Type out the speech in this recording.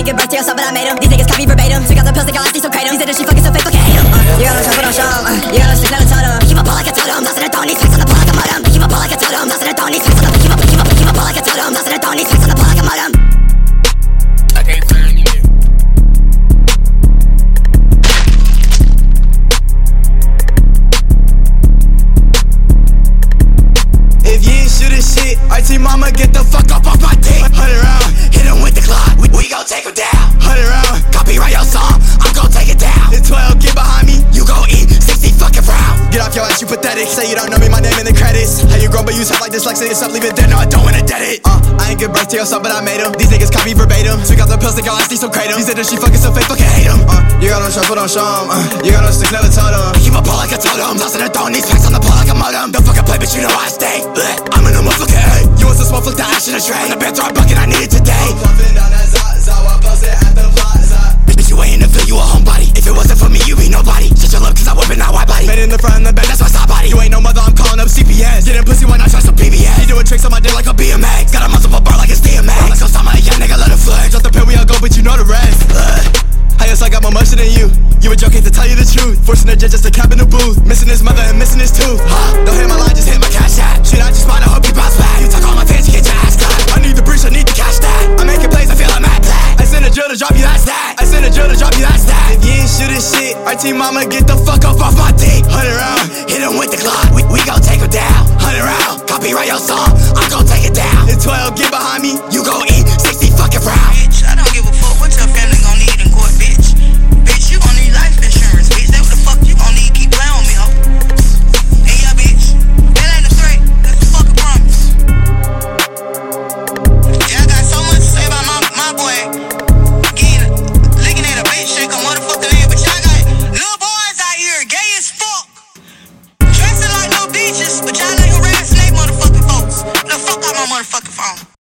ain't give birth to your son, but I made him. These niggas copy verbatim. Took out the pills, they got last, so kratom. He said that she fucking so fake, fucking hate him. You got no shot, put on show. You got no stick, not a totem. Keep my ball like a totem. Lost in a throne, these facts on the ball like a modem. Keep my ball like a totem. Lost in a throne, these facts on the keep my ball like a totem. Lost in a throne, these facts on the ball like a modem. I can't find you. If you ain't shooting shit, RT mama get the fuck up off my dick. 100 round, hit him with the clock, we gon' take him down. 100 round, copyright your song, I'm gon' take it down. It's 12, get behind me, you gon' eat 60 fucking round. Get off your ass, you pathetic, say you don't know me, my name in the credits. How you grown but you sound like dyslexia, yourself, leave it there, no I don't wanna dead it. I ain't give birth to your son but I made him. These niggas copy verbatim, took out the pills, they got last, so kratom. He said that she fucking so fake, fucking hate him. You got no shot, put on show you got no stick, never totem. Keep my ball like a totem, lost in a throne, these facts on the ball like a modem. Don't fucking play, but you know I stay. I'm in a motherfucking A. You want some smoke, flip the ash in a tray. On the bed, throw a bucket, I need it today. Puffin' down that Zawa, posted at the plaza. Bitch, you ain't in the field, you a homebody. If it wasn't for me, you be nobody. Shut your love, cause I whippin' that white body. Bed in the front and the back, that's my side body. You ain't no mother, I'm calling up CPS. Getting pussy, why not try some PBS? He doing tricks on my dick like a BMX. Got a multiple bar like it's DMX. Let's go stop my young nigga, let him flex. Off the pen, we all go, but you know the rest. I guess I got more motion than you. You were joking to tell you the truth. Forcing the judge just to cap in the booth. Missing his mother and missing his tooth. Don't hit my line, just hit my cash app. Shit, I just might, I hope you bounce back. You talk all my fans, you get your ass clapped. I need the breach, I need the cash that. I'm making plays, I feel like Matt Black. I send a drill to drop you, that's that. I send a drill to drop you, that's that. If you ain't shooting shit, RT mama get the fuck up off my dick. 100 round, hit him with the Glock, we gon' take him down. 100 round, copyright your song, I'm gon' take it down. It's 12, get behind me, you gon' eat 60 fucking rounds. Bitch, I don't give a fuck what your family gon' need in court, bitch. Bitch, you gon' need life insurance, bitch. That what the fuck you gon' need, keep playing with me, ho. And yeah, bitch, that ain't a threat, that's the fucking promise. Yeah, I got so much to say about my boy. Again, looking at a bitch, shake a motherfucking head, but y'all got little boys out here, gay as fuck. Dressing like little bitches, but y'all ain't harassing they motherfucking folks. The fuck out my motherfucking phone.